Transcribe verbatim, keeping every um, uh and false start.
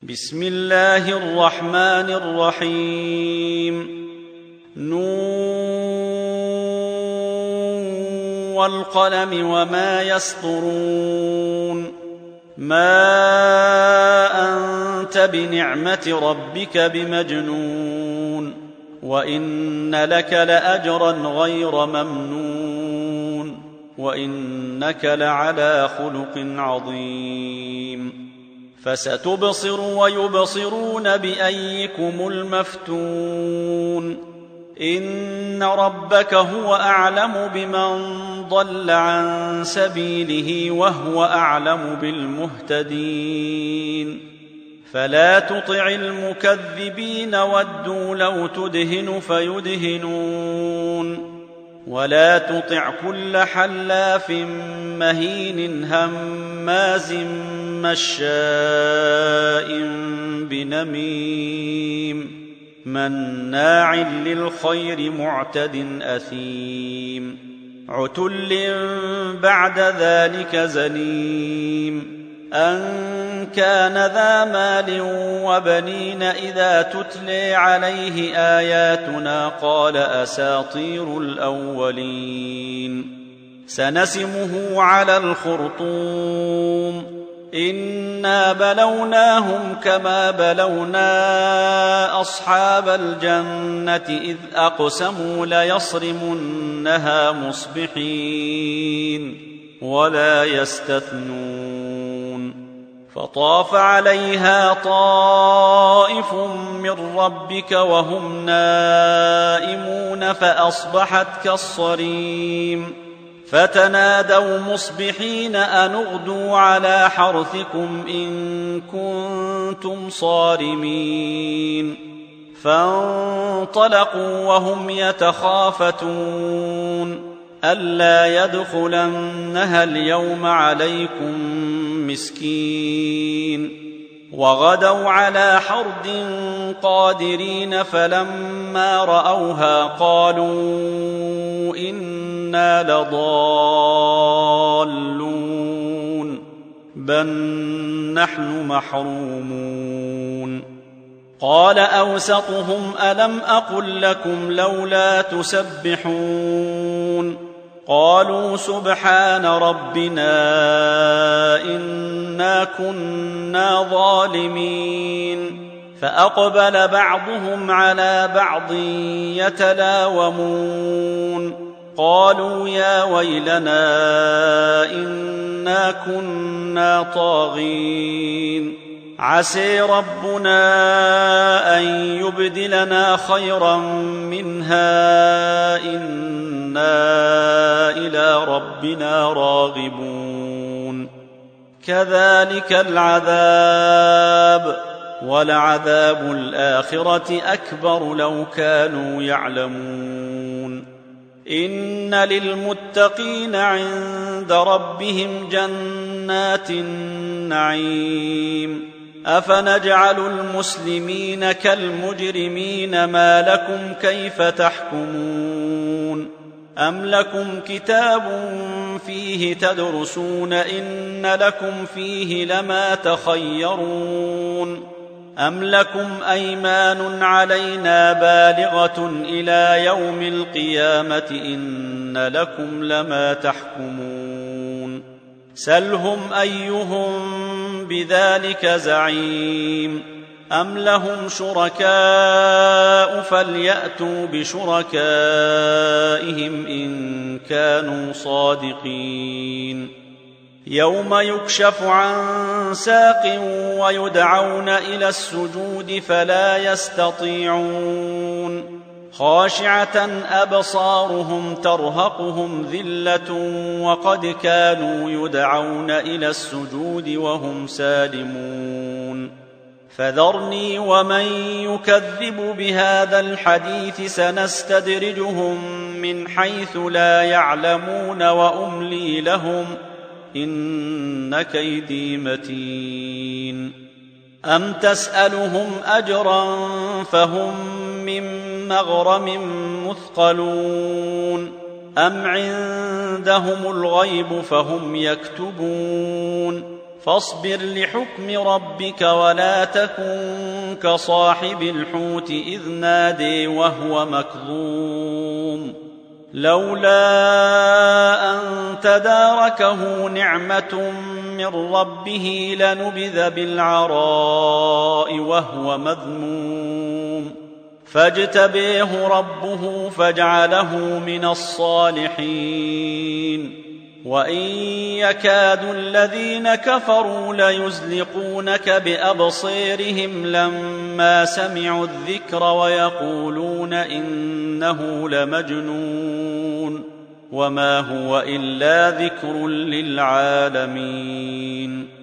بسم الله الرحمن الرحيم. نون والقلم وما يسطرون. ما أنت بنعمة ربك بمجنون، وإن لك لأجرا غير ممنون، وإنك لعلى خلق عظيم. فستبصر ويبصرون بأيكم المفتون. إن ربك هو أعلم بمن ضل عن سبيله وهو أعلم بالمهتدين. فلا تطع المكذبين ودوا لو تدهن فيدهنون، ولا تطع كل حلاف مهين هماز مشاء بنميم مناع للخير معتد أثيم عتل بعد ذلك زنيم أن كان ذا مال وبنين إذا تتلي عليه آياتنا قال أساطير الأولين. سنسمه على الخرطوم. إنا بلوناهم كما بلونا أصحاب الجنة إذ أقسموا ليصرمنها مصبحين ولا يستثنون. فطاف عليها طائف من ربك وهم نائمون فأصبحت كالصريم. فتنادوا مصبحين أن اغدوا على حرثكم إن كنتم صارمين. فانطلقوا وهم يتخافتون ألا يدخلنها اليوم عليكم مسكين. وغدوا على حرد قادرين فلما رأوها قالوا إنا لضالون بل نحن محرومون. قال أوسطهم ألم أقل لكم لولا تسبحون؟ قالوا سبحان ربنا إنا كنا ظالمين. فأقبل بعضهم على بعض يتلاومون قالوا يا ويلنا إنا كنا طاغين عسى ربنا أن يبدلنا خيرا منها إنا إلى ربنا راغبون. كذلك العذاب ولعذاب الآخرة أكبر لو كانوا يعلمون. إن للمتقين عند ربهم جنات النعيم. أفنجعل المسلمين كالمجرمين ما لكم كيف تحكمون؟ أم لكم كتاب فيه تدرسون إن لكم فيه لما تخيرون؟ أم لكم أيمان علينا بالغة إلى يوم القيامة إن لكم لما تحكمون؟ سلهم أيهم بذلك زعيم. أم لهم شركاء فليأتوا بشركائهم إن كانوا صادقين. يوم يكشف عن ساق ويدعون إلى السجود فلا يستطيعون. خاشعة أبصارهم ترهقهم ذلة وقد كانوا يدعون إلى السجود وهم سالمون. فذرني ومن يكذب بهذا الحديث سنستدرجهم من حيث لا يعلمون وأملي لهم إن كيدي متين. أم تسألهم أجرا فهم من مغرم مثقلون أم عندهم الغيب فهم يكتبون فاصبر لحكم ربك ولا تكن كصاحب الحوت إذ نادي وهو مكظوم لولا أن تداركه نعمة من ربه لنبذ بالعراء وهو مذموم فاجتبيه ربه فاجعله من الصالحين وإن يكاد الذين كفروا ليزلقونك بأبصيرهم لما سمعوا الذكر ويقولون إنه لمجنون وما هو إلا ذكر للعالمين